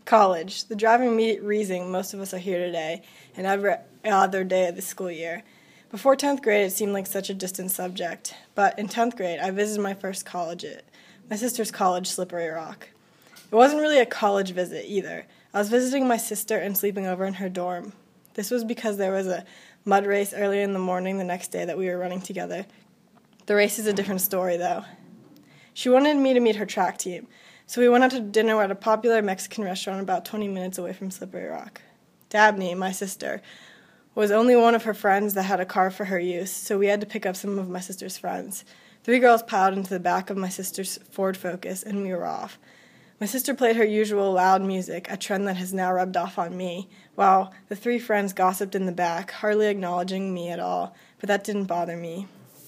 College, the driving reason most of us are here today and every other day of the school year. Before 10th grade, it seemed like such a distant subject, but in 10th grade, I visited my first college, my sister's college, Slippery Rock. It wasn't really a college visit either. I was visiting my sister and sleeping over in her dorm. This was because there was a mud race early in the morning the next day that we were running together. The race is a different story, though. She wanted me to meet her track team, so we went out to dinner at a popular Mexican restaurant about 20 minutes away from Slippery Rock. Dabney, my sister, was only one of her friends that had a car for her use, so we had to pick up some of my sister's friends. 3 girls piled into the back of my sister's Ford Focus, and we were off. My sister played her usual loud music, a trend that has now rubbed off on me, while the 3 friends gossiped in the back, hardly acknowledging me at all, but that didn't bother me.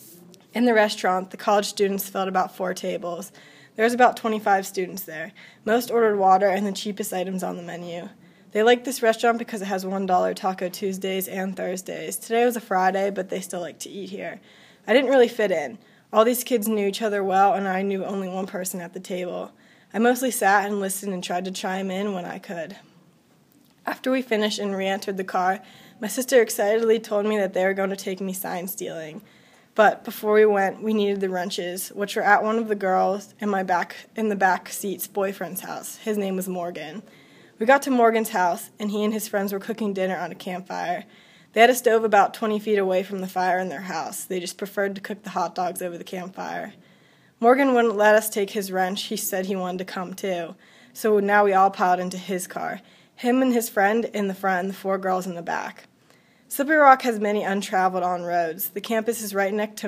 In the restaurant, the college students filled about 4 tables. There was about 25 students there. Most ordered water and the cheapest items on the menu. They liked this restaurant because it has $1 Taco Tuesdays and Thursdays. Today was a Friday, but they still like to eat here. I didn't really fit in. All these kids knew each other well, and I knew only one person at the table. I mostly sat and listened and tried to chime in when I could. After we finished and re-entered the car, my sister excitedly told me that they were going to take me sign stealing. But before we went, we needed the wrenches, which were at one of the girls in the back seat's boyfriend's house. His name was Morgan. We got to Morgan's house, and he and his friends were cooking dinner on a campfire. They had a stove about 20 feet away from the fire in their house. They just preferred to cook the hot dogs over the campfire. Morgan wouldn't let us take his wrench. He said he wanted to come too. So now we all piled into his car. Him and his friend in the front and the 4 girls in the back. Slippery Rock has many untraveled on roads. The campus is right next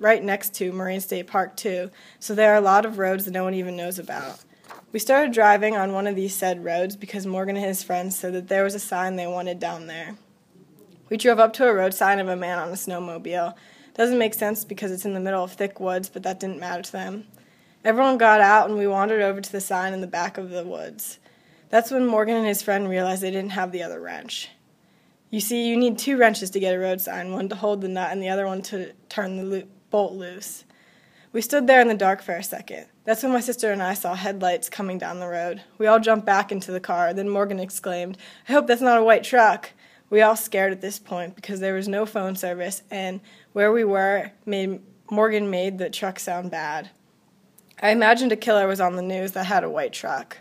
to Marine State Park too, so there are a lot of roads that no one even knows about. We started driving on one of these said roads because Morgan and his friends said that there was a sign they wanted down there. We drove up to a road sign of a man on a snowmobile. Doesn't make sense because it's in the middle of thick woods, but that didn't matter to them. Everyone got out and we wandered over to the sign in the back of the woods. That's when Morgan and his friend realized they didn't have the other wrench. You see, you need 2 wrenches to get a road sign, one to hold the nut and the other one to turn the bolt loose. We stood there in the dark for a second. That's when my sister and I saw headlights coming down the road. We all jumped back into the car. Then Morgan exclaimed, "I hope that's not a white truck." We all scared at this point because there was no phone service, and where we were, Morgan made the truck sound bad. I imagined a killer was on the news that had a white truck.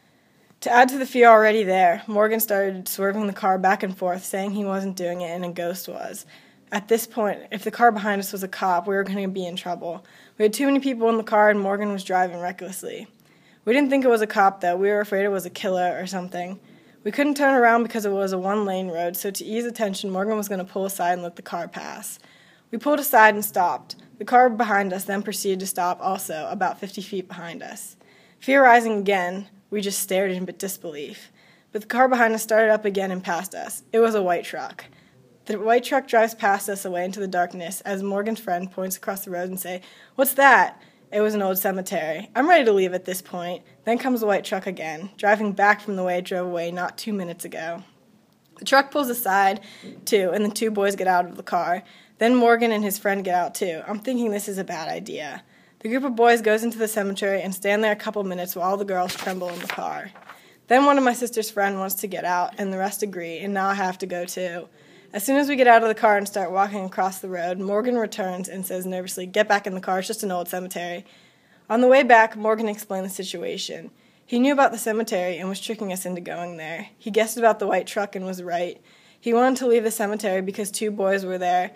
To add to the fear already there, Morgan started swerving the car back and forth, saying he wasn't doing it and a ghost was. At this point, if the car behind us was a cop, we were going to be in trouble. We had too many people in the car and Morgan was driving recklessly. We didn't think it was a cop, though. We were afraid it was a killer or something. We couldn't turn around because it was a 1-lane road, so to ease attention, Morgan was going to pull aside and let the car pass. We pulled aside and stopped. The car behind us then proceeded to stop also, about 50 feet behind us. Fear rising again, we just stared in disbelief. But the car behind us started up again and passed us. It was a white truck. The white truck drives past us away into the darkness as Morgan's friend points across the road and says, "What's that?" It was an old cemetery. I'm ready to leave at this point. Then comes the white truck again, driving back from the way it drove away not 2 minutes ago. The truck pulls aside, too, and the 2 boys get out of the car. Then Morgan and his friend get out, too. I'm thinking this is a bad idea. The group of boys goes into the cemetery and stand there a couple minutes while all the girls tremble in the car. Then one of my sister's friends wants to get out, and the rest agree, and now I have to go too. As soon as we get out of the car and start walking across the road, Morgan returns and says nervously, "Get back in the car, it's just an old cemetery." On the way back, Morgan explained the situation. He knew about the cemetery and was tricking us into going there. He guessed about the white truck and was right. He wanted to leave the cemetery because 2 boys were there,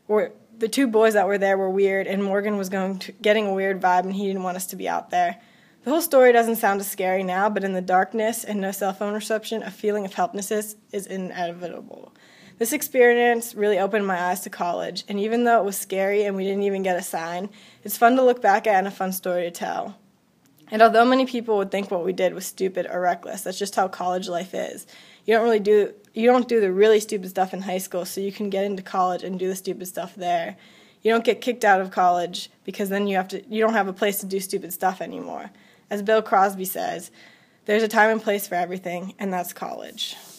the 2 boys that were there were weird, and Morgan was getting a weird vibe, and he didn't want us to be out there. The whole story doesn't sound as scary now, but in the darkness and no cell phone reception, a feeling of helplessness is inevitable. This experience really opened my eyes to college, and even though it was scary and we didn't even get a sign, it's fun to look back at and a fun story to tell. And although many people would think what we did was stupid or reckless, that's just how college life is. You don't do the really stupid stuff in high school, so you can get into college and do the stupid stuff there. You don't get kicked out of college because then you don't have a place to do stupid stuff anymore. As Bill Crosby says, there's a time and place for everything, and that's college.